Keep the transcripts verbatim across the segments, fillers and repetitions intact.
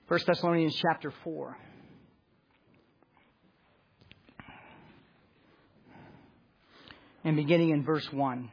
First Thessalonians chapter four. And beginning in verse one.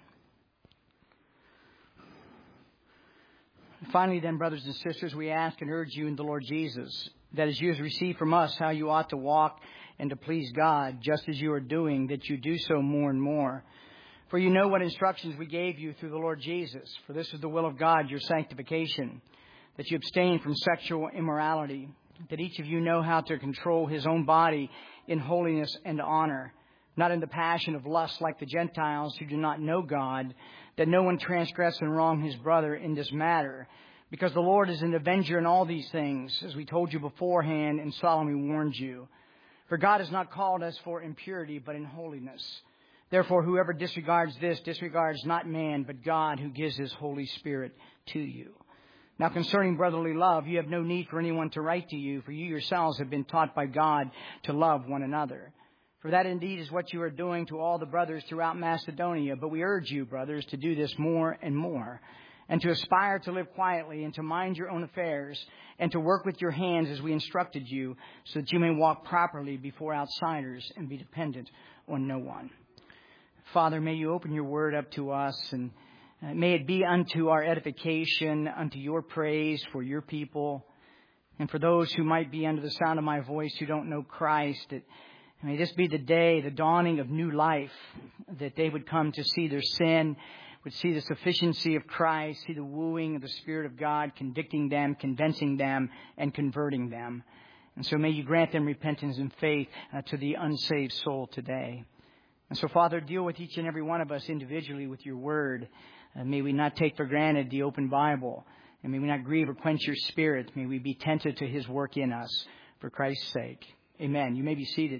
Finally then, brothers and sisters, we ask and urge you in the Lord Jesus, that as you have received from us how you ought to walk and to please God, just as you are doing, that you do so more and more. For you know what instructions we gave you through the Lord Jesus. For this is the will of God, your sanctification, that you abstain from sexual immorality, that each of you know how to control his own body in holiness and honor, not in the passion of lust like the Gentiles who do not know God, that no one transgress and wrong his brother in this matter, because the Lord is an avenger in all these things, as we told you beforehand and solemnly warned you. For God has not called us for impurity, but in holiness. Therefore, whoever disregards this disregards not man, but God, who gives his Holy Spirit to you. Now, concerning brotherly love, you have no need for anyone to write to you, for you yourselves have been taught by God to love one another. For that indeed is what you are doing to all the brothers throughout Macedonia. But we urge you, brothers, to do this more and more, and to aspire to live quietly, and to mind your own affairs, and to work with your hands as we instructed you, so that you may walk properly before outsiders and be dependent on no one. Father, may you open your word up to us, and uh, may it be unto our edification, unto your praise for your people, and for those who might be under the sound of my voice who don't know Christ, that may this be the day, the dawning of new life, that they would come to see their sin, would see the sufficiency of Christ, see the wooing of the Spirit of God, convicting them, convincing them, and converting them. And so may you grant them repentance and faith uh, to the unsaved soul today. And so, Father, deal with each and every one of us individually with your word. Uh, may we not take for granted the open Bible. And may we not grieve or quench your Spirit. May we be attentive to his work in us for Christ's sake. Amen. You may be seated.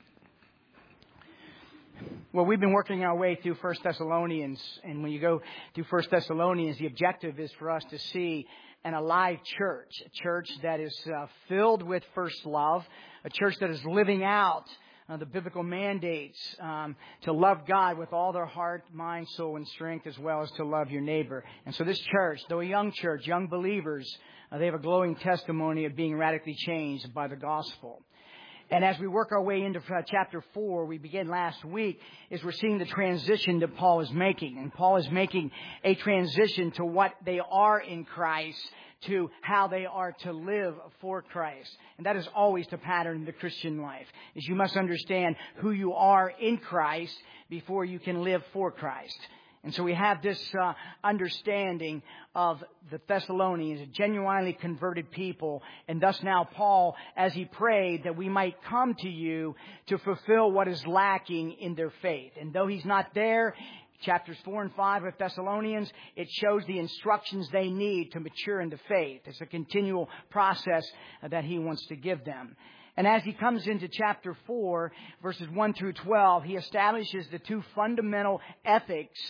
Well, we've been working our way through First Thessalonians. And when you go through First Thessalonians, the objective is for us to see an alive church. A church that is uh, filled with first love. A church that is living out Uh, the biblical mandates um, to love God with all their heart, mind, soul, and strength, as well as to love your neighbor. And so this church, though a young church, young believers, uh, they have a glowing testimony of being radically changed by the gospel. And as we work our way into uh, chapter four, we began last week, is we're seeing the transition that Paul is making. And Paul is making a transition to what they are in Christ, to how they are to live for Christ. And that is always the pattern in the Christian life, is you must understand who you are in Christ before you can live for Christ. And so we have this uh, understanding of the Thessalonians, a genuinely converted people. And thus now Paul, as he prayed that we might come to you to fulfill what is lacking in their faith. And though he's not there, chapters four and five of Thessalonians, it shows the instructions they need to mature into faith. It's a continual process that he wants to give them. And as he comes into chapter four, verses one through twelve, he establishes the two fundamental ethics,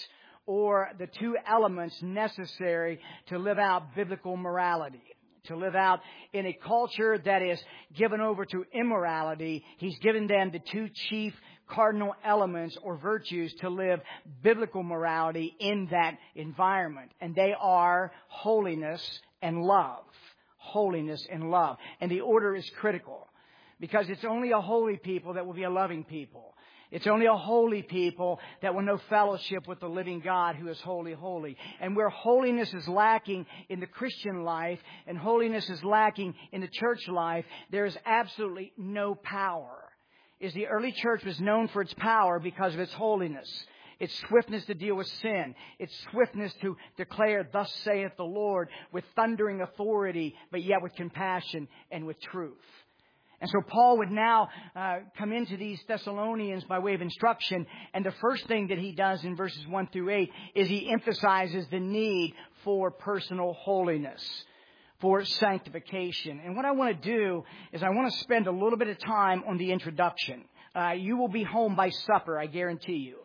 or the two elements necessary to live out biblical morality. To live out in a culture that is given over to immorality, he's given them the two chief cardinal elements or virtues to live biblical morality in that environment. And they are holiness and love. Holiness and love. And the order is critical, because it's only a holy people that will be a loving people. It's only a holy people that will know fellowship with the living God who is holy, holy. And where holiness is lacking in the Christian life and holiness is lacking in the church life, there is absolutely no power. Is the early church was known for its power because of its holiness. Its swiftness to deal with sin. Its swiftness to declare, thus saith the Lord, with thundering authority, but yet with compassion and with truth. And so Paul would now uh, come into these Thessalonians by way of instruction. And the first thing that he does in verses one through eight is he emphasizes the need for personal holiness, for sanctification. And what I want to do is I want to spend a little bit of time on the introduction. Uh, you will be home by supper, I guarantee you.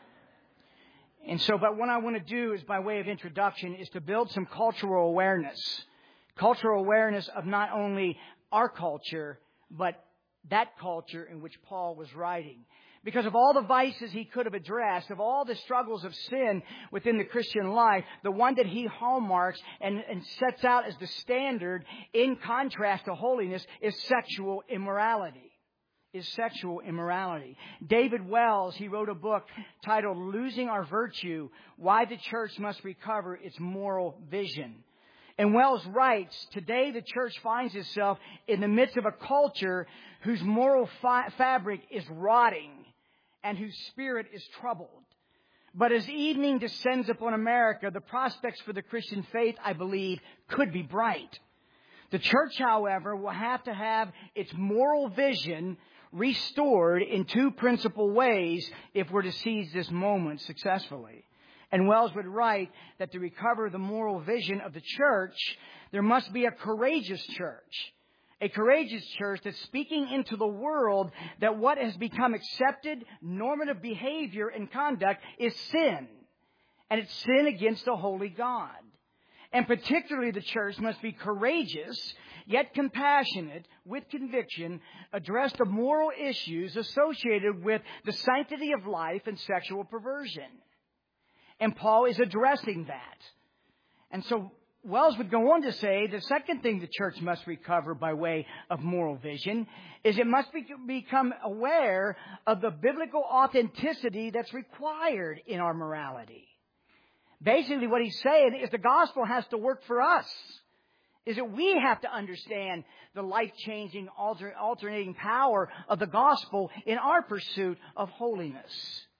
And so, but what I want to do is by way of introduction is to build some cultural awareness. Cultural awareness of not only our culture, but that culture in which Paul was writing. Because of all the vices he could have addressed, of all the struggles of sin within the Christian life, the one that he hallmarks and, and sets out as the standard in contrast to holiness is sexual immorality. Is sexual immorality. David Wells, he wrote a book titled Losing Our Virtue, Why the Church Must Recover Its Moral Vision. And Wells writes, today the church finds itself in the midst of a culture whose moral fi- fabric is rotting and whose spirit is troubled. But as evening descends upon America, the prospects for the Christian faith, I believe, could be bright. The church, however, will have to have its moral vision restored in two principal ways if we're to seize this moment successfully. And Wells would write that to recover the moral vision of the church, there must be a courageous church. A courageous church that's speaking into the world that what has become accepted normative behavior and conduct is sin. And it's sin against the holy God. And particularly the church must be courageous, yet compassionate, with conviction, address the moral issues associated with the sanctity of life and sexual perversion. And Paul is addressing that. And so Wells would go on to say the second thing the church must recover by way of moral vision is it must be, become aware of the biblical authenticity that's required in our morality. Basically what he's saying is the gospel has to work for us. Is that we have to understand the life-changing, alter, alternating power of the gospel in our pursuit of holiness.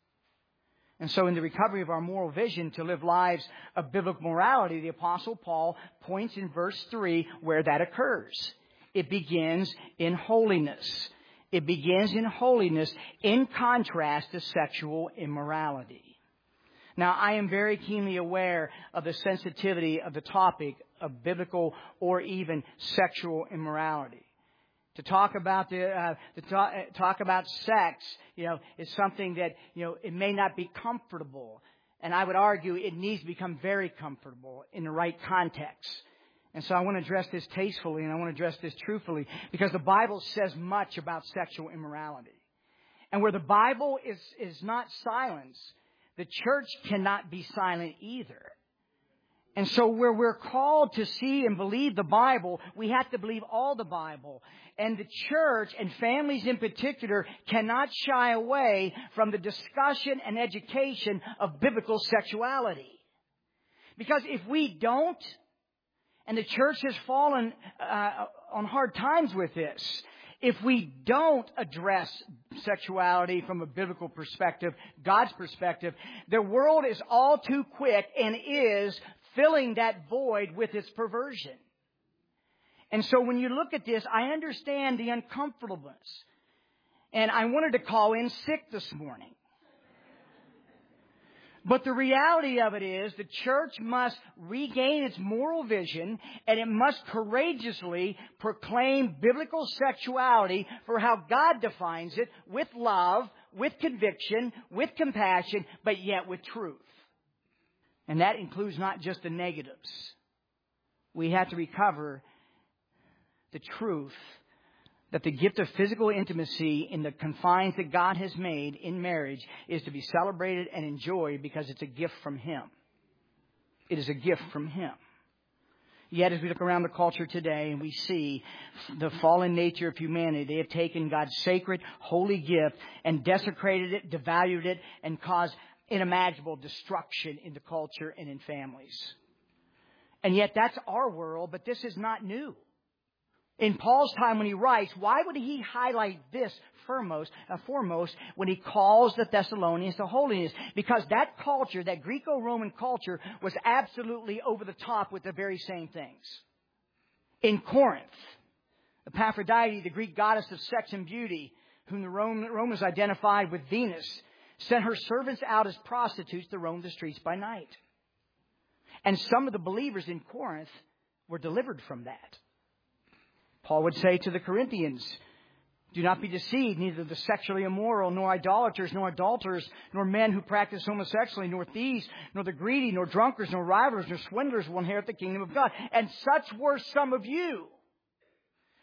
And so in the recovery of our moral vision to live lives of biblical morality, the Apostle Paul points in verse three where that occurs. It begins in holiness. It begins in holiness in contrast to sexual immorality. Now, I am very keenly aware of the sensitivity of the topic of biblical or even sexual immorality. To talk about the, uh, to talk, talk about sex, you know, is something that, you know, it may not be comfortable. And I would argue it needs to become very comfortable in the right context. And so I want to address this tastefully and I want to address this truthfully because the Bible says much about sexual immorality. And where the Bible is, is not silent, the church cannot be silent either. And so where we're called to see and believe the Bible, we have to believe all the Bible. And the church and families in particular cannot shy away from the discussion and education of biblical sexuality. Because if we don't, and the church has fallen uh, on hard times with this, if we don't address sexuality from a biblical perspective, God's perspective, the world is all too quick and is filling that void with its perversion. And so when you look at this, I understand the uncomfortableness. And I wanted to call in sick this morning. But the reality of it is the church must regain its moral vision and it must courageously proclaim biblical sexuality for how God defines it, with love, with conviction, with compassion, but yet with truth. And that includes not just the negatives. We have to recover the truth that the gift of physical intimacy in the confines that God has made in marriage is to be celebrated and enjoyed because it's a gift from Him. It is a gift from Him. Yet as we look around the culture today and we see the fallen nature of humanity, they have taken God's sacred, holy gift and desecrated it, devalued it, and caused unimaginable destruction in the culture and in families. And yet that's our world, but this is not new. In Paul's time when he writes, why would he highlight this foremost, uh, foremost when he calls the Thessalonians to holiness? Because that culture, that Greco-Roman culture, was absolutely over the top with the very same things. In Corinth, Aphrodite, the Greek goddess of sex and beauty, whom the Romans identified with Venus, sent her servants out as prostitutes to roam the streets by night. And some of the believers in Corinth were delivered from that. Paul would say to the Corinthians, do not be deceived, neither the sexually immoral, nor idolaters, nor adulterers, nor men who practice homosexuality, nor thieves, nor the greedy, nor drunkards, nor rivalers, nor swindlers will inherit the kingdom of God. And such were some of you.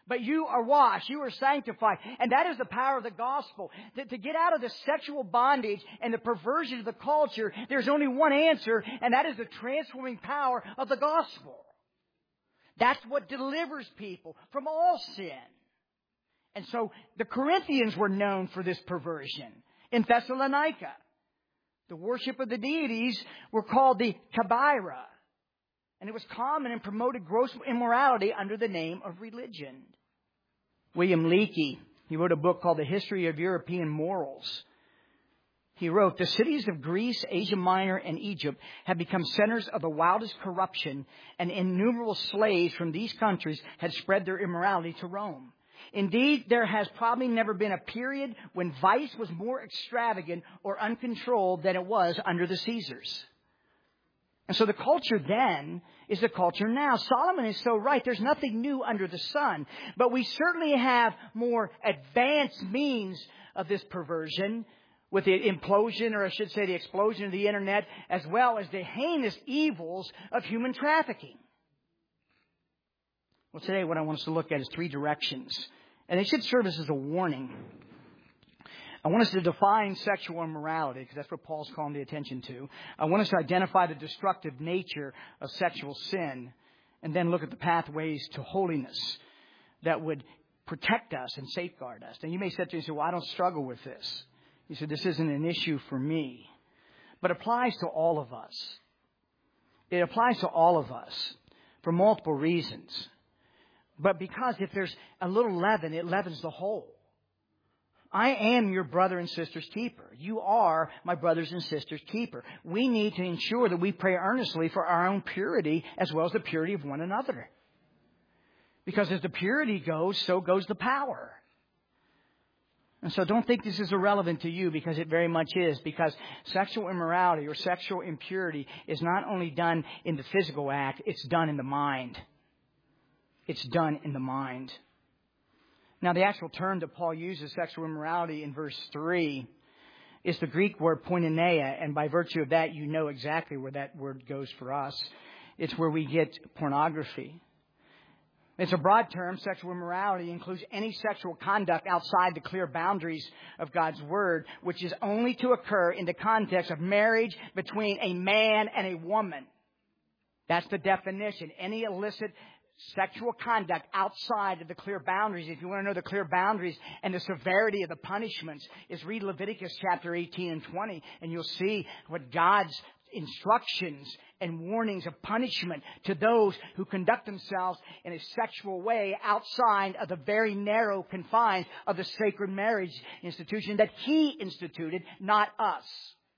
But you are washed. You are sanctified. And that is the power of the gospel. To, to get out of the sexual bondage and the perversion of the culture, there's only one answer, and that is the transforming power of the gospel. That's what delivers people from all sin. And so the Corinthians were known for this perversion. In Thessalonica, the worship of the deities were called the Kabaira. And it was common and promoted gross immorality under the name of religion. William Leakey, he wrote a book called The History of European Morals. He wrote, the cities of Greece, Asia Minor, and Egypt have become centers of the wildest corruption, and innumerable slaves from these countries had spread their immorality to Rome. Indeed, there has probably never been a period when vice was more extravagant or uncontrolled than it was under the Caesars. And so the culture then is the culture now. Solomon is so right. There's nothing new under the sun. But we certainly have more advanced means of this perversion with the implosion, or I should say the explosion of the internet, as well as the heinous evils of human trafficking. Well, today what I want us to look at is three directions. And they should serve us as a warning. I want us to define sexual immorality, because that's what Paul's calling the attention to. I want us to identify the destructive nature of sexual sin, and then look at the pathways to holiness that would protect us and safeguard us. And you may say to me, well, I don't struggle with this. You said, this isn't an issue for me. But it applies to all of us. It applies to all of us for multiple reasons. But because if there's a little leaven, it leavens the whole. I am your brother and sister's keeper. You are my brothers and sisters' keeper. We need to ensure that we pray earnestly for our own purity as well as the purity of one another. Because as the purity goes, so goes the power. And so don't think this is irrelevant to you, because it very much is. Because sexual immorality or sexual impurity is not only done in the physical act, it's done in the mind. It's done in the mind. Now, the actual term that Paul uses, sexual immorality, in verse three, is the Greek word porneia. And by virtue of that, you know exactly where that word goes for us. It's where we get pornography. It's a broad term. Sexual immorality includes any sexual conduct outside the clear boundaries of God's Word, which is only to occur in the context of marriage between a man and a woman. That's the definition. Any illicit sexual conduct outside of the clear boundaries. If you want to know the clear boundaries and the severity of the punishments, is read Leviticus chapter eighteen and twenty, and you'll see what God's instructions and warnings of punishment to those who conduct themselves in a sexual way outside of the very narrow confines of the sacred marriage institution that He instituted, not us.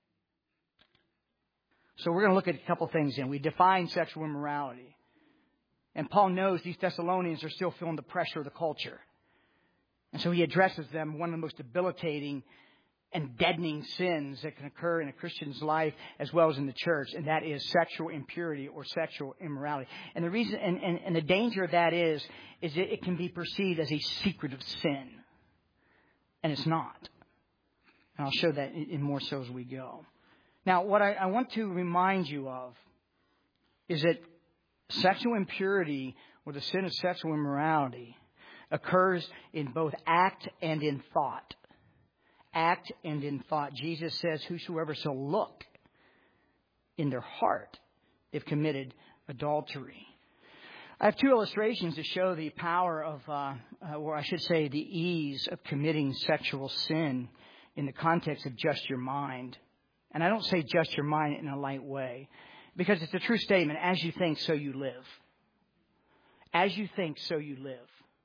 So we're going to look at a couple things, and we define sexual immorality. And Paul knows these Thessalonians are still feeling the pressure of the culture. And so he addresses them, one of the most debilitating and deadening sins that can occur in a Christian's life as well as in the church, and that is sexual impurity or sexual immorality. And the reason and, and, and the danger of that is, is that it can be perceived as a secretive sin. And it's not. And I'll show that in, in more so as we go. Now, what I, I want to remind you of is that sexual impurity, or the sin of sexual immorality, occurs in both act and in thought. Act and in thought. Jesus says, whosoever shall look in their heart, they've committed adultery. I have two illustrations to show the power of, uh, uh, or I should say the ease of committing sexual sin in the context of just your mind. And I don't say just your mind in a light way, because it's a true statement. As you think, so you live. As you think, so you live.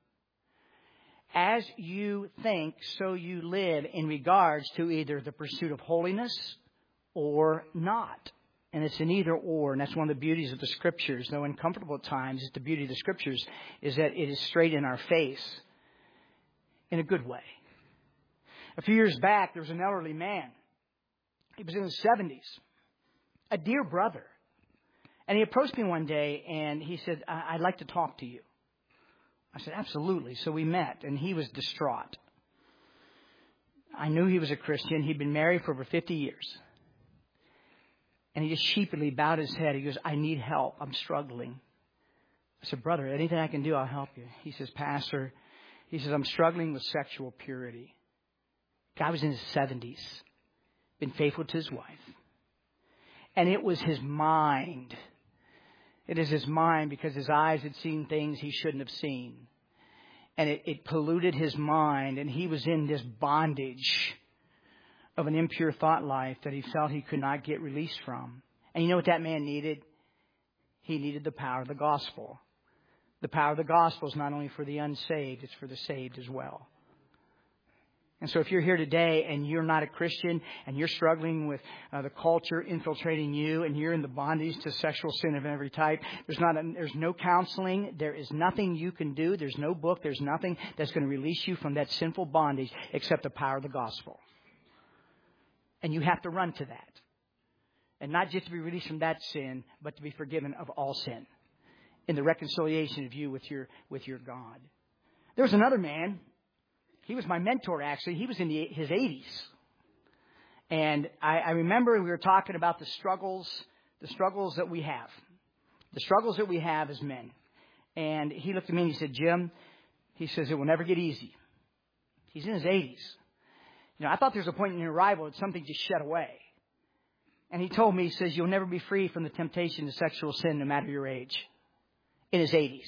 As you think, so you live in regards to either the pursuit of holiness or not. And it's an either or. And that's one of the beauties of the Scriptures. Though uncomfortable at times, it's the beauty of the Scriptures is that it is straight in our face in a good way. A few years back, there was an elderly man. He was in his seventies. A dear brother. And he approached me one day and he said, I'd like to talk to you. I said, absolutely. So we met, and he was distraught. I knew he was a Christian. He'd been married for over fifty years. And he just sheepishly bowed his head. He goes, I need help. I'm struggling. I said, brother, anything I can do, I'll help you. He says, Pastor, he says, I'm struggling with sexual purity. Guy was in his seventies, been faithful to his wife. And it was his mind. It is his mind because his eyes had seen things he shouldn't have seen. And it, it polluted his mind, and he was in this bondage of an impure thought life that he felt he could not get released from. And you know what that man needed? He needed the power of the gospel. The power of the gospel is not only for the unsaved, it's for the saved as well. And so if you're here today and you're not a Christian and you're struggling with uh, the culture infiltrating you and you're in the bondage to sexual sin of every type, there's not a, there's no counseling. There is nothing you can do. There's no book. There's nothing that's going to release you from that sinful bondage except the power of the gospel. And you have to run to that. And not just to be released from that sin, but to be forgiven of all sin in the reconciliation of you with your with your God. There was another man. He was my mentor, actually. He was in the, his eighties. And I, I remember we were talking about the struggles, the struggles that we have. The struggles that we have as men. And he looked at me and he said, Jim, he says, it will never get easy. He's in his eighties. You know, I thought there was a point in your arrival that something just shed away. And he told me, he says, you'll never be free from the temptation to sexual sin no matter your age. In his eighties.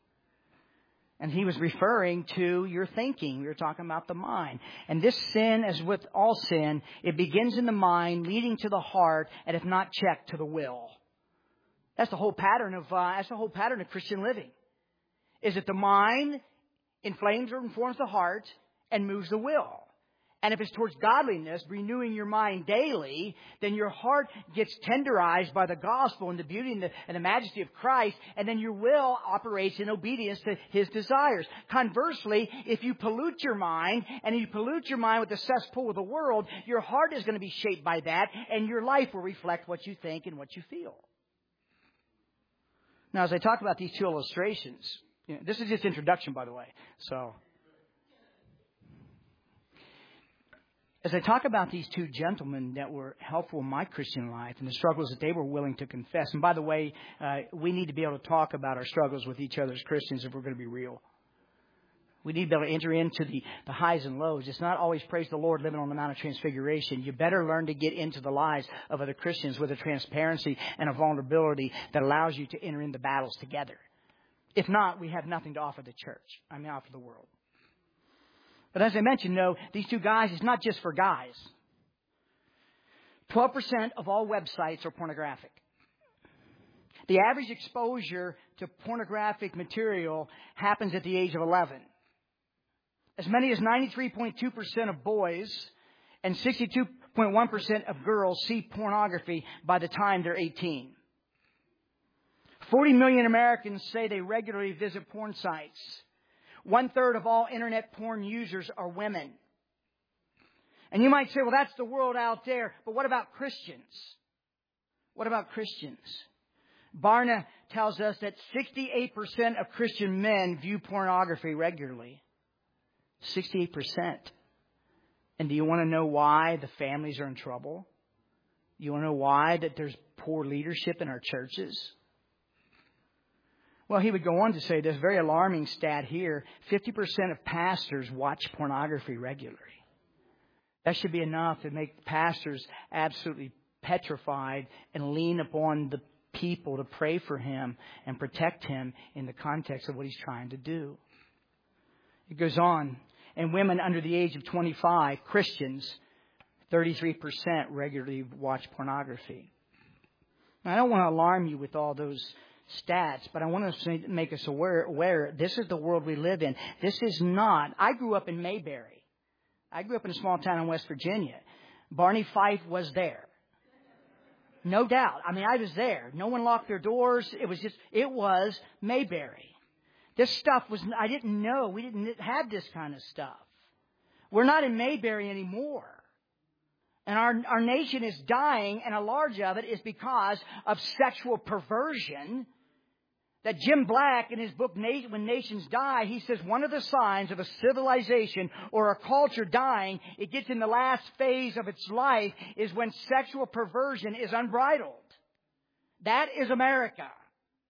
And he was referring to your thinking. We were talking about the mind. And this sin, as with all sin, it begins in the mind, leading to the heart, and if not checked, to the will. That's the whole pattern of uh, that's the whole pattern of Christian living. Is that the mind inflames or informs the heart and moves the will. And if it's towards godliness, renewing your mind daily, then your heart gets tenderized by the gospel and the beauty and the, and the majesty of Christ, and then your will operates in obedience to His desires. Conversely, if you pollute your mind, and you pollute your mind with the cesspool of the world, your heart is going to be shaped by that, and your life will reflect what you think and what you feel. Now, as I talk about these two illustrations, you know, this is just introduction, by the way, so... As I talk about these two gentlemen that were helpful in my Christian life and the struggles that they were willing to confess. And by the way, uh, we need to be able to talk about our struggles with each other as Christians if we're going to be real. We need to be able to enter into the, the highs and lows. It's not always praise the Lord living on the Mount of Transfiguration. You better learn to get into the lives of other Christians with a transparency and a vulnerability that allows you to enter into battles together. If not, we have nothing to offer the church. I mean, offer the world. But as I mentioned, no, these two guys, it's not just for guys. twelve percent of all websites are pornographic. The average exposure to pornographic material happens at the age of eleven. As many as ninety-three point two percent of boys and sixty-two point one percent of girls see pornography by the time they're eighteen. forty million Americans say they regularly visit porn sites. One third of all internet porn users are women. And you might say, well, that's the world out there. But what about Christians? What about Christians? Barna tells us that sixty-eight percent of Christian men view pornography regularly. sixty-eight percent. And do you want to know why the families are in trouble? You want to know why that there's poor leadership in our churches? Well, he would go on to say this very alarming stat here. fifty percent of pastors watch pornography regularly. That should be enough to make pastors absolutely petrified and lean upon the people to pray for him and protect him in the context of what he's trying to do. It goes on. And women under the age of twenty-five, Christians, thirty-three percent regularly watch pornography. Now, I don't want to alarm you with all those stats, but I want to make us aware, aware this is the world we live in. This is not, I grew up in Mayberry. I grew up in a small town in West Virginia. Barney Fife was there. No doubt. I mean, I was there. No one locked their doors. It was just, it was Mayberry. This stuff was, I didn't know. We didn't have this kind of stuff. We're not in Mayberry anymore. And our, our nation is dying, and a large of it is because of sexual perversion. That Jim Black, in his book, When Nations Die, he says one of the signs of a civilization or a culture dying, it gets in the last phase of its life, is when sexual perversion is unbridled. That is America.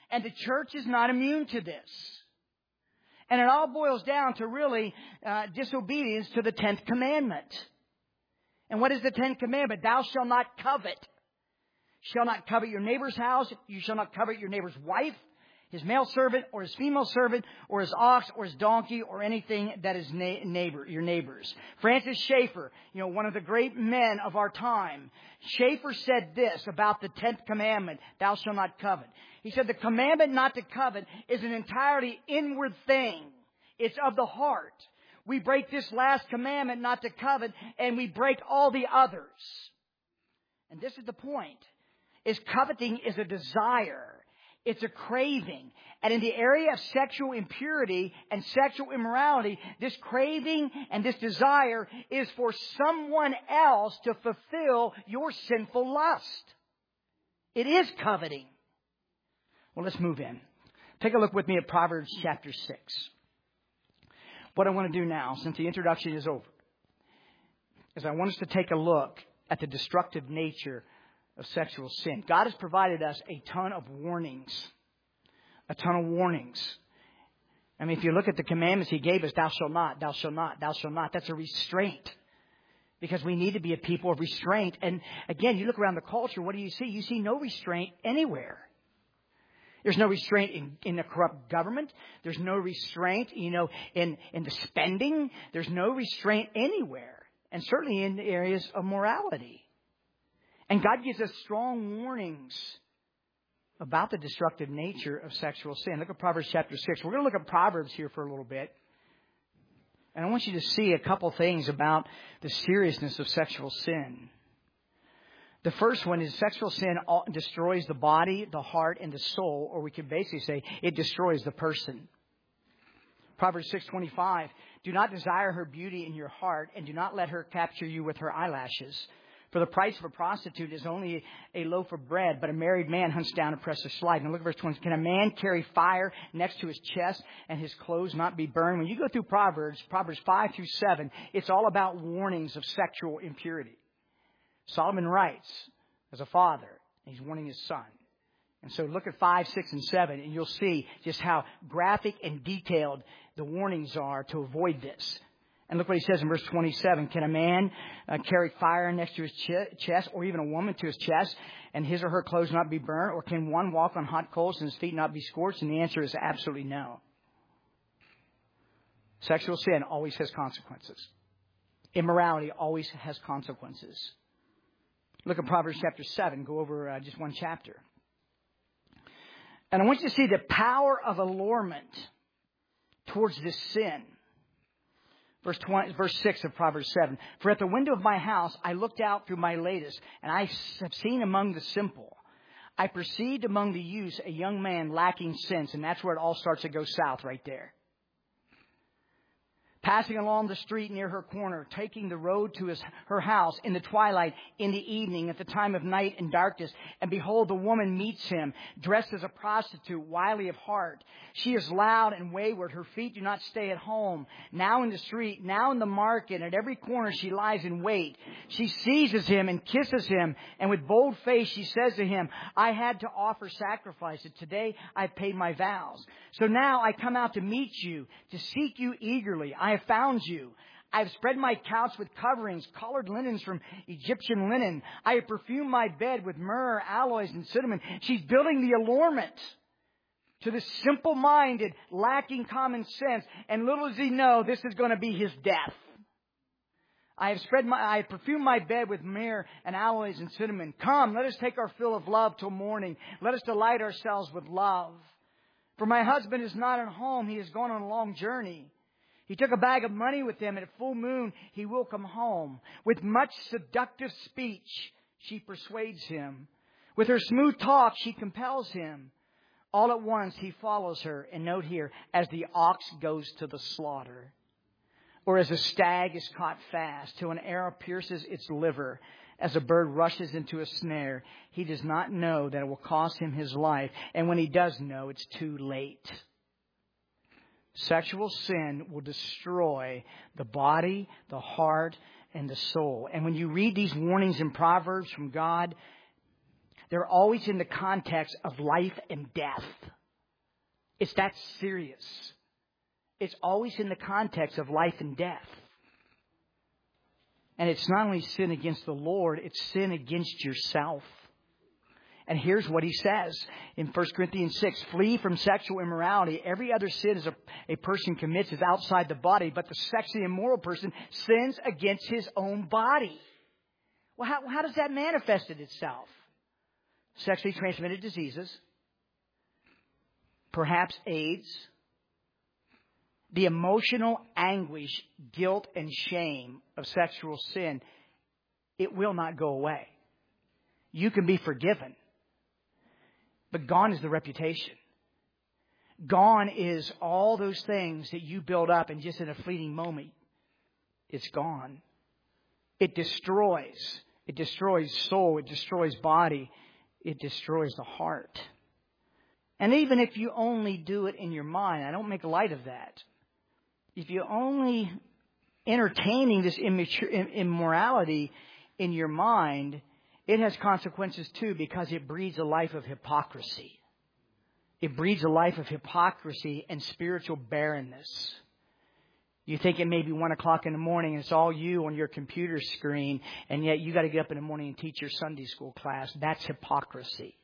And the church is not immune to this. And it all boils down to really uh, disobedience to the tenth commandment. And what is the tenth commandment? Thou shalt not covet. Shall not covet your neighbor's house. You shall not covet your neighbor's wife, his male servant, or his female servant, or his ox, or his donkey, or anything that is na- neighbor, your neighbor's. Francis Schaeffer, you know, one of the great men of our time, Schaeffer said this about the tenth commandment, thou shalt not covet. He said the commandment not to covet is an entirely inward thing. It's of the heart. We break this last commandment not to covet, and we break all the others. And this is the point. Is coveting is a desire. It's a craving. And in the area of sexual impurity and sexual immorality, this craving and this desire is for someone else to fulfill your sinful lust. It is coveting. Well, let's move in. Take a look with me at Proverbs chapter six. What I want to do now, since the introduction is over, is I want us to take a look at the destructive nature of sexual sin. God has provided us a ton of warnings. A ton of warnings. I mean, if you look at the commandments He gave us, thou shalt not, thou shalt not, thou shalt not. That's a restraint. Because we need to be a people of restraint. And again, you look around the culture, what do you see? You see no restraint anywhere. There's no restraint in, in a corrupt government. There's no restraint, you know, in, in the spending. There's no restraint anywhere. And certainly in the areas of morality. And God gives us strong warnings about the destructive nature of sexual sin. Look at Proverbs chapter six. We're going to look at Proverbs here for a little bit. And I want you to see a couple things about the seriousness of sexual sin. The first one is sexual sin destroys the body, the heart, and the soul. Or we could basically say it destroys the person. Proverbs six twenty-five. Do not desire her beauty in your heart, and do not let her capture you with her eyelashes. For the price of a prostitute is only a loaf of bread, but a married man hunts down a precious slide. Now look at verse twenty. Can a man carry fire next to his chest and his clothes not be burned? When you go through Proverbs, Proverbs five through seven, it's all about warnings of sexual impurity. Solomon writes as a father, he's warning his son. And so look at five, six, and seven, and you'll see just how graphic and detailed the warnings are to avoid this. And look what he says in verse twenty-seven. Can a man uh, carry fire next to his ch- chest, or even a woman to his chest, and his or her clothes not be burned? Or can one walk on hot coals and his feet not be scorched? And the answer is absolutely no. Sexual sin always has consequences. Immorality always has consequences. Look at Proverbs chapter seven. Go over uh, just one chapter. And I want you to see the power of allurement towards this sin. Verse twenty, verse six of Proverbs seven. For at the window of my house I looked out through my lattice, and I have seen among the simple. I perceived among the youths a young man lacking sense, and that's where it all starts to go south right there. Passing along the street near her corner, taking the road to his, her house in the twilight, in the evening, at the time of night and darkness. And behold, the woman meets him, dressed as a prostitute, wily of heart. She is loud and wayward. Her feet do not stay at home. Now in the street, now in the market, at every corner she lies in wait. She seizes him and kisses him. And with bold face she says to him, I had to offer sacrifices. Today I've paid my vows. So now I come out to meet you, to seek you eagerly. I have found you. I have spread my couch with coverings, colored linens from Egyptian linen. I have perfumed my bed with myrrh, aloes, and cinnamon. She's building the allurement to the simple-minded, lacking common sense. And little does he know, this is going to be his death. I have spread my, I have perfumed my bed with myrrh and aloes and cinnamon. Come, let us take our fill of love till morning. Let us delight ourselves with love. For my husband is not at home. He has gone on a long journey. He took a bag of money with him, and at full moon he will come home. With much seductive speech, she persuades him. With her smooth talk, she compels him. All at once he follows her. And note here, as the ox goes to the slaughter, or as a stag is caught fast, till an arrow pierces its liver, as a bird rushes into a snare, he does not know that it will cost him his life. And when he does know, it's too late. Sexual sin will destroy the body, the heart, and the soul. And when you read these warnings in Proverbs from God, they're always in the context of life and death. It's that serious. It's always in the context of life and death. And it's not only sin against the Lord, it's sin against yourself. And here's what he says in First Corinthians six. Flee from sexual immorality. Every other sin is a, a person commits is outside the body, but the sexually immoral person sins against his own body. Well, how, how does that manifest itself? Sexually transmitted diseases, perhaps AIDS, the emotional anguish, guilt, and shame of sexual sin, it will not go away. You can be forgiven, but gone is the reputation. Gone is all those things that you build up, and just in a fleeting moment, it's gone. It destroys. It destroys soul. It destroys body. It destroys the heart. And even if you only do it in your mind, I don't make light of that. If you're only entertaining this immature, immorality in your mind, it has consequences too, because it breeds a life of hypocrisy. It breeds a life of hypocrisy and spiritual barrenness. You think it may be one o'clock in the morning and it's all you on your computer screen, and yet you got to get up in the morning and teach your Sunday school class. That's hypocrisy.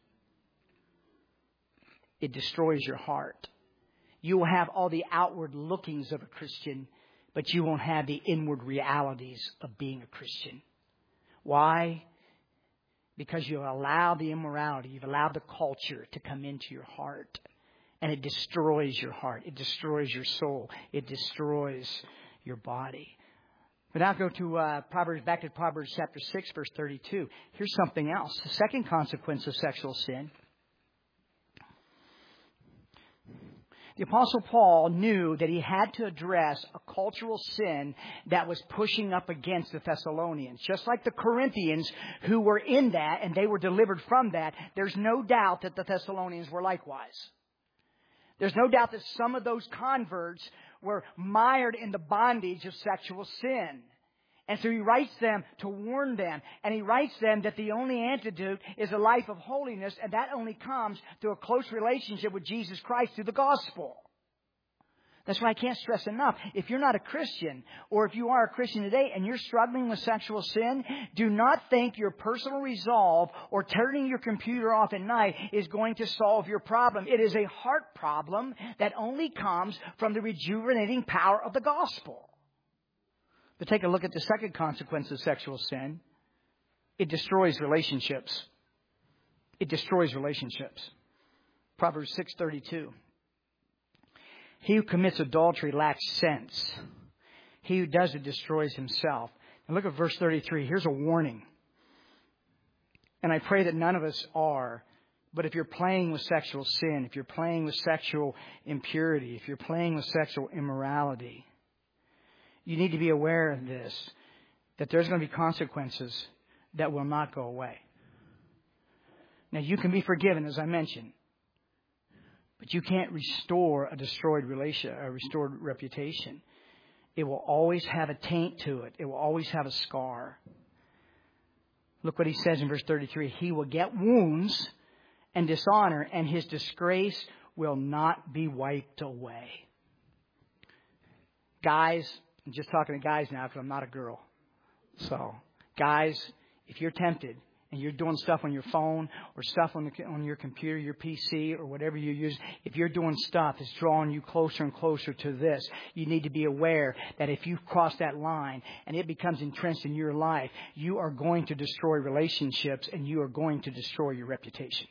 It destroys your heart. You will have all the outward lookings of a Christian, but you won't have the inward realities of being a Christian. Why? Because you allow the immorality, you've allowed the culture to come into your heart. And it destroys your heart. It destroys your soul. It destroys your body. But now go to uh, Proverbs, back to Proverbs chapter six, verse thirty-two. Here's something else. The second consequence of sexual sin. The Apostle Paul knew that he had to address a cultural sin that was pushing up against the Thessalonians. Just like the Corinthians who were in that and they were delivered from that, there's no doubt that the Thessalonians were likewise. There's no doubt that some of those converts were mired in the bondage of sexual sin. And so he writes them to warn them. And he writes them that the only antidote is a life of holiness. And that only comes through a close relationship with Jesus Christ through the gospel. That's why I can't stress enough. If you're not a Christian, or if you are a Christian today and you're struggling with sexual sin, do not think your personal resolve or turning your computer off at night is going to solve your problem. It is a heart problem that only comes from the rejuvenating power of the gospel. But take a look at the second consequence of sexual sin. It destroys relationships. It destroys relationships. Proverbs six thirty-two. He who commits adultery lacks sense. He who does it destroys himself. And look at verse thirty-three. Here's a warning. And I pray that none of us are. But if you're playing with sexual sin, if you're playing with sexual impurity, if you're playing with sexual immorality, you need to be aware of this, that there's going to be consequences that will not go away. Now, you can be forgiven, as I mentioned, but you can't restore a destroyed relation, a restored reputation. It will always have a taint to it. It will always have a scar. Look what he says in verse thirty-three. He will get wounds and dishonor, and his disgrace will not be wiped away. Guys, I'm just talking to guys now because I'm not a girl. So, guys, if you're tempted and you're doing stuff on your phone or stuff on the, on your computer, your P C, or whatever you use, if you're doing stuff that's drawing you closer and closer to this, you need to be aware that if you cross that line and it becomes entrenched in your life, you are going to destroy relationships and you are going to destroy your reputation.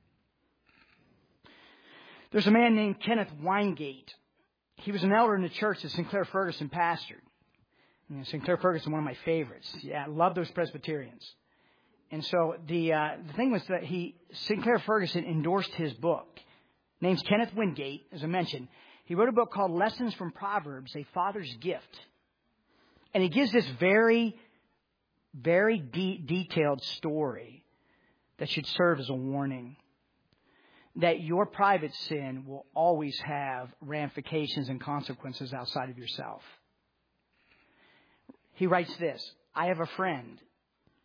There's a man named Kenneth Weingate. He was an elder in the church that Sinclair Ferguson pastored. You know, Sinclair Ferguson, one of my favorites. Yeah, I love those Presbyterians. And so the uh, the thing was that he Sinclair Ferguson endorsed his book. Name's Kenneth Wingate, as I mentioned. He wrote a book called Lessons from Proverbs, A Father's Gift. And he gives this very, very de- detailed story that should serve as a warning. That your private sin will always have ramifications and consequences outside of yourself. He writes this. I have a friend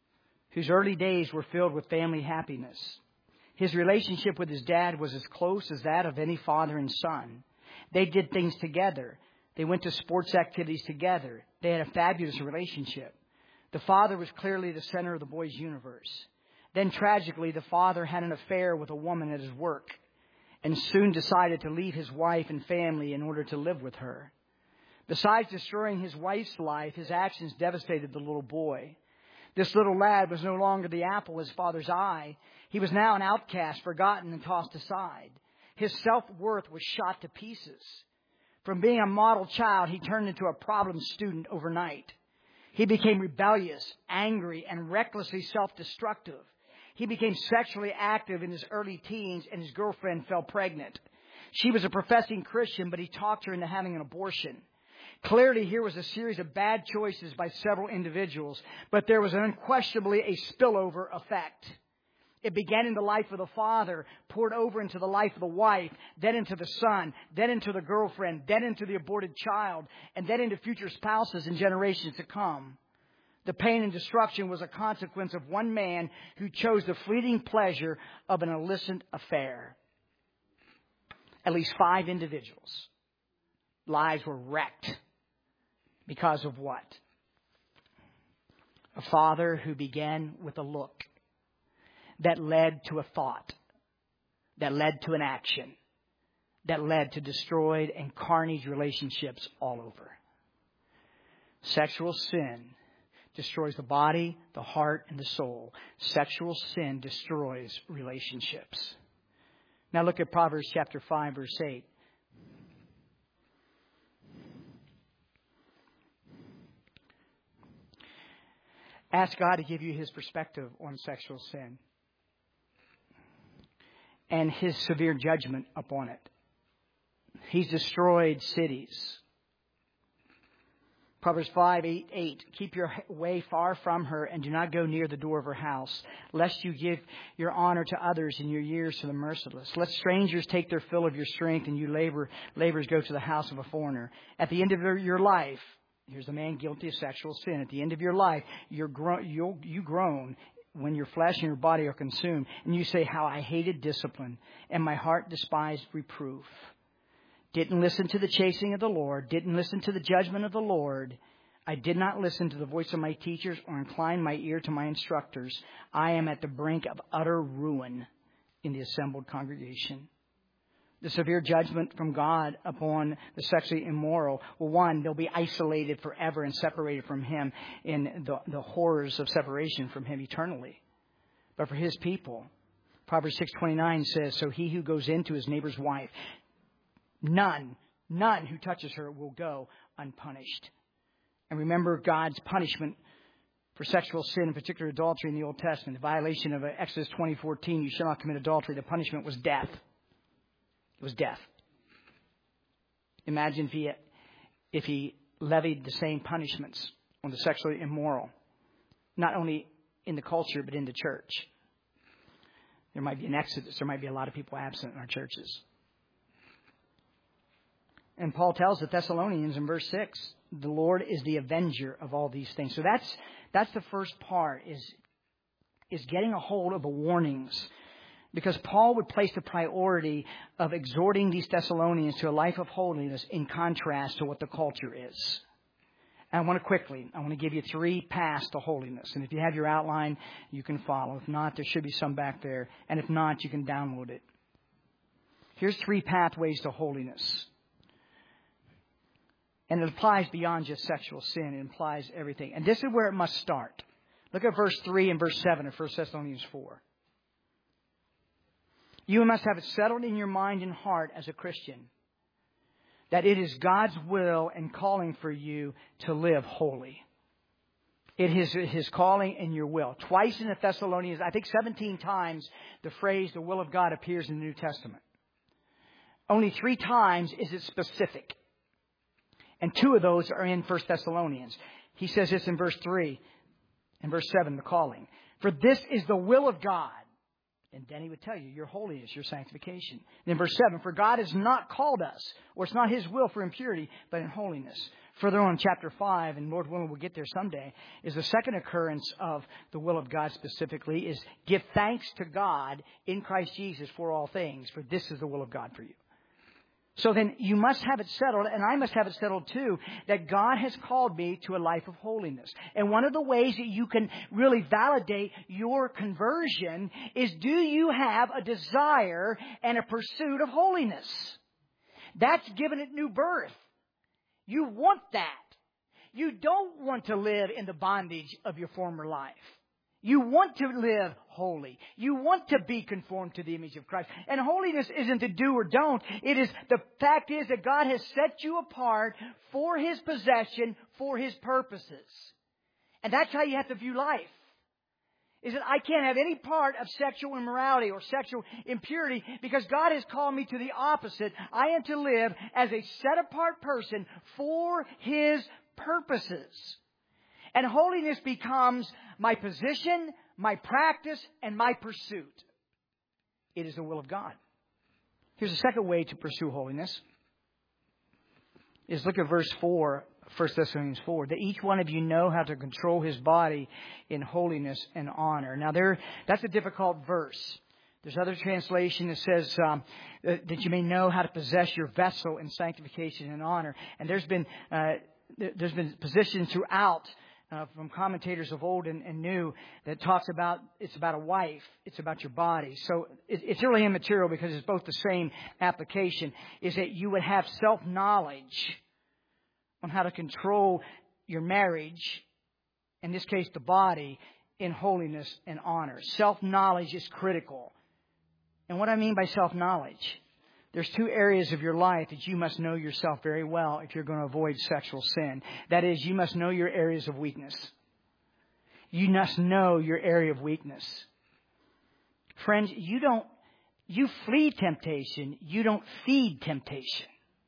whose early days were filled with family happiness. His relationship with his dad was as close as that of any father and son. They did things together. They went to sports activities together. They had a fabulous relationship. The father was clearly the center of the boy's universe. Then tragically, the father had an affair with a woman at his work and soon decided to leave his wife and family in order to live with her. Besides destroying his wife's life, his actions devastated the little boy. This little lad was no longer the apple of his father's eye. He was now an outcast, forgotten and tossed aside. His self-worth was shot to pieces. From being a model child, he turned into a problem student overnight. He became rebellious, angry, and recklessly self-destructive. He became sexually active in his early teens, and his girlfriend fell pregnant. She was a professing Christian, but he talked her into having an abortion. Clearly, here was a series of bad choices by several individuals, but there was unquestionably a spillover effect. It began in the life of the father, poured over into the life of the wife, then into the son, then into the girlfriend, then into the aborted child, and then into future spouses and generations to come. The pain and destruction was a consequence of one man who chose the fleeting pleasure of an illicit affair. At least five individuals' lives were wrecked because of what? A father who began with a look that led to a thought, that led to an action, that led to destroyed and carnage relationships all over. Sexual sin destroys the body, the heart, and the soul. Sexual sin destroys relationships. Now look at Proverbs chapter five, verse eight. Ask God to give you His perspective on sexual sin and His severe judgment upon it. He's destroyed cities. Proverbs five, eight, eight. Keep your way far from her and do not go near the door of her house, lest you give your honor to others and your years to the merciless. Let strangers take their fill of your strength and you labor, labors go to the house of a foreigner. At the end of your life, here's a man guilty of sexual sin. At the end of your life, you're gro- you'll, you groan when your flesh and your body are consumed. And you say, how I hated discipline and my heart despised reproof. Didn't listen to the chasing of the Lord. Didn't listen to the judgment of the Lord. I did not listen to the voice of my teachers or incline my ear to my instructors. I am at the brink of utter ruin in the assembled congregation. The severe judgment from God upon the sexually immoral. Well, one, they'll be isolated forever and separated from Him in the, the horrors of separation from Him eternally. But for His people, Proverbs six twenty-nine says, so he who goes into his neighbor's wife, None, none who touches her will go unpunished. And remember God's punishment for sexual sin, in particular adultery in the Old Testament. The violation of Exodus twenty fourteen, you shall not commit adultery. The punishment was death. It was death. Imagine if he, if he levied the same punishments on the sexually immoral, not only in the culture, but in the church. There might be an exodus. There might be a lot of people absent in our churches. And Paul tells the Thessalonians in verse six, the Lord is the avenger of all these things. So that's that's the first part, is, is getting a hold of the warnings. Because Paul would place the priority of exhorting these Thessalonians to a life of holiness in contrast to what the culture is. And I want to quickly, I want to give you three paths to holiness. And if you have your outline, you can follow. If not, there should be some back there. And if not, you can download it. Here's three pathways to holiness. And it applies beyond just sexual sin. It implies everything. And this is where it must start. Look at verse three and verse seven of First Thessalonians four. You must have it settled in your mind and heart as a Christian that it is God's will and calling for you to live holy. It is His calling and your will. Twice in the Thessalonians, I think seventeen times, the phrase the will of God appears in the New Testament. Only three times is it specific. And two of those are in First Thessalonians. He says this in verse three and verse seven, the calling. For this is the will of God, And then he would tell you your holiness, your sanctification. And then verse seven, for God has not called us, or it's not his will for impurity, but in holiness. Further on in chapter five, and Lord willing we'll get there someday, is the second occurrence of the will of God specifically, is give thanks to God in Christ Jesus for all things, for this is the will of God for you. So then you must have it settled, and I must have it settled too, that God has called me to a life of holiness. And one of the ways that you can really validate your conversion is, do you have a desire and a pursuit of holiness? That's given it new birth. You want that. You don't want to live in the bondage of your former life. You want to live holy. You want to be conformed to the image of Christ. And holiness isn't a do or don't. It is, the fact is that God has set you apart for his possession, for his purposes. And that's how you have to view life. Is that I can't have any part of sexual immorality or sexual impurity because God has called me to the opposite. I am to live as a set-apart person for his purposes. And holiness becomes my position, my practice, and my pursuit. It is the will of God. Here's a second way to pursue holiness. Is look at verse four, First Thessalonians four. That each one of you know how to control his body in holiness and honor. Now there, that's a difficult verse. There's other translation that says um, that you may know how to possess your vessel in sanctification and honor. And there's been uh, there's been positions throughout Uh, from commentators of old and, and new that talks about it's about a wife, it's about your body. So it, it's really immaterial because it's both the same application. Is that you would have self-knowledge on how to control your marriage, in this case the body, in holiness and honor. Self-knowledge is critical. And what I mean by self-knowledge, there's two areas of your life that you must know yourself very well if you're going to avoid sexual sin. That is, you must know your areas of weakness. You must know your area of weakness. Friends, you don't, you flee temptation. You don't feed temptation.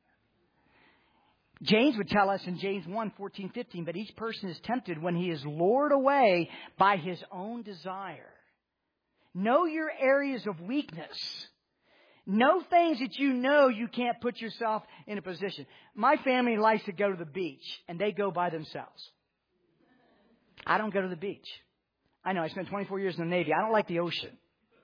James would tell us in James one, fourteen, fifteen, but each person is tempted when he is lured away by his own desire. Know your areas of weakness. Know things that you know you can't put yourself in a position. My family likes to go to the beach, and they go by themselves. I don't go to the beach. I know, I spent twenty-four years in the Navy. I don't like the ocean.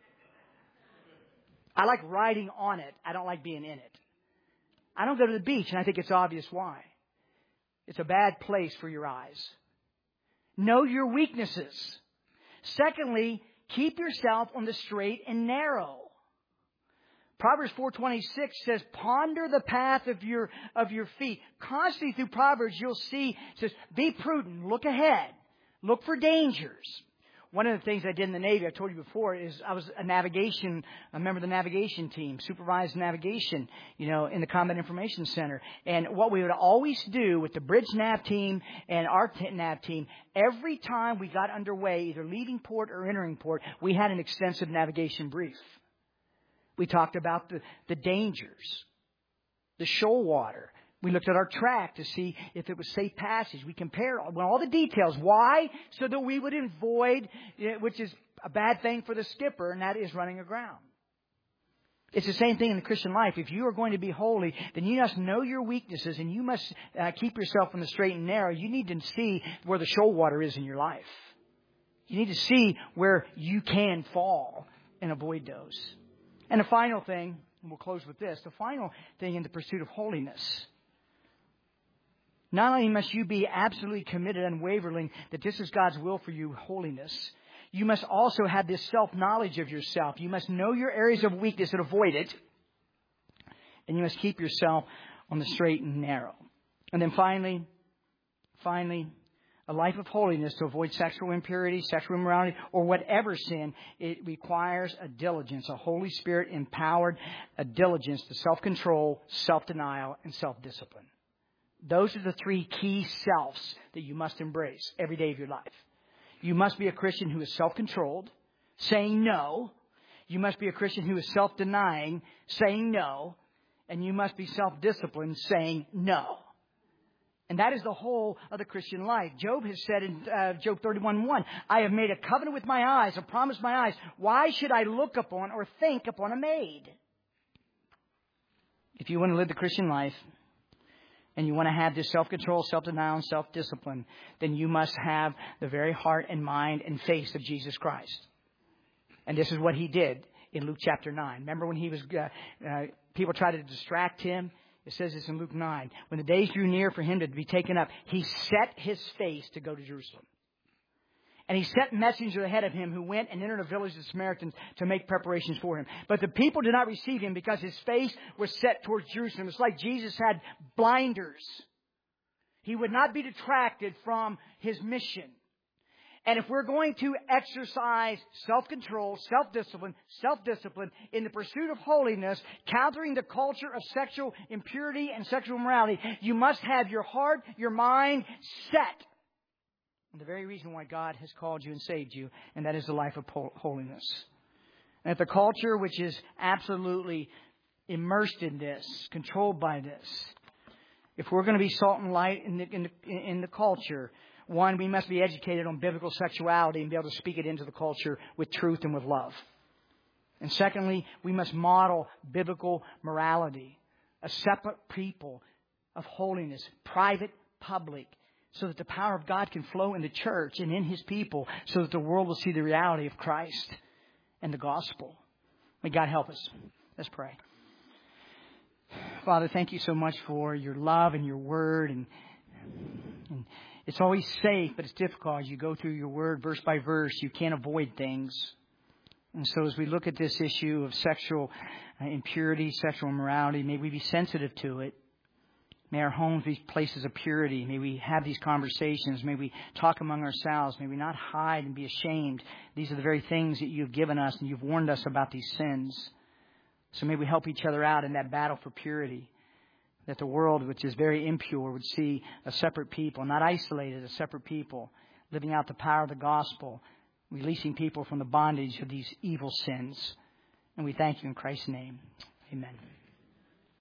I like riding on it. I don't like being in it. I don't go to the beach, and I think it's obvious why. It's a bad place for your eyes. Know your weaknesses. Secondly, keep yourself on the straight and narrow. Proverbs four twenty-six says, ponder the path of your of your feet. Constantly through Proverbs, you'll see, it says, be prudent, look ahead, look for dangers. One of the things I did in the Navy, I told you before, is I was a navigation, a member of the navigation team, supervised navigation, you know, in the Combat Information Center. And what we would always do with the bridge nav team and our t- nav team, every time we got underway, either leaving port or entering port, we had an extensive navigation brief. We talked about the, the dangers, the shoal water. We looked at our track to see if it was safe passage. We compared all the details. Why? So that we would avoid, which is a bad thing for the skipper, and that is running aground. It's the same thing in the Christian life. If you are going to be holy, then you must know your weaknesses, and you must uh, keep yourself on the straight and narrow. You need to see where the shoal water is in your life. You need to see where you can fall and avoid those. And the final thing, and we'll close with this, the final thing in the pursuit of holiness. Not only must you be absolutely committed and unwavering that this is God's will for you, holiness, you must also have this self-knowledge of yourself. You must know your areas of weakness and avoid it. And you must keep yourself on the straight and narrow. And then finally, finally, a life of holiness to avoid sexual impurity, sexual immorality, or whatever sin, it requires a diligence, a Holy Spirit empowered, a diligence to self-control, self-denial, and self-discipline. Those are the three key selves that you must embrace every day of your life. You must be a Christian who is self-controlled, saying no. You must be a Christian who is self-denying, saying no. And you must be self-disciplined, saying no. And that is the whole of the Christian life. Job has said in uh, Job thirty-one one, I have made a covenant with my eyes, a promise with my eyes. Why should I look upon or think upon a maid? If you want to live the Christian life, and you want to have this self-control, self-denial, and self-discipline, then you must have the very heart and mind and face of Jesus Christ. And this is what He did in Luke chapter nine. Remember when he was, uh, uh, people tried to distract Him? It says this in Luke nine. When the days drew near for Him to be taken up, He set His face to go to Jerusalem. And He sent messengers ahead of Him who went and entered a village of the Samaritans to make preparations for Him. But the people did not receive Him because His face was set towards Jerusalem. It's like Jesus had blinders. He would not be detracted from His mission. And if we're going to exercise self-control, self-discipline, self-discipline in the pursuit of holiness, countering the culture of sexual impurity and sexual immorality, you must have your heart, your mind set on the very reason why God has called you and saved you, and that is the life of holiness. And if the culture, which is absolutely immersed in this, controlled by this, if we're going to be salt and light in the, in the, in the culture, one, we must be educated on biblical sexuality and be able to speak it into the culture with truth and with love. And secondly, we must model biblical morality, a separate people of holiness, private, public, so that the power of God can flow in the church and in His people, so that the world will see the reality of Christ and the gospel. May God help us. Let's pray. Father, thank you so much for your love and your word. And, and it's always safe, but it's difficult as you go through your word verse by verse. You can't avoid things. And so as we look at this issue of sexual impurity, sexual immorality, may we be sensitive to it. May our homes be places of purity. May we have these conversations. May we talk among ourselves. May we not hide and be ashamed. These are the very things that you've given us, and you've warned us about these sins. So may we help each other out in that battle for purity, that the world, which is very impure, would see a separate people, not isolated, a separate people, living out the power of the gospel, releasing people from the bondage of these evil sins. And we thank you in Christ's name. Amen.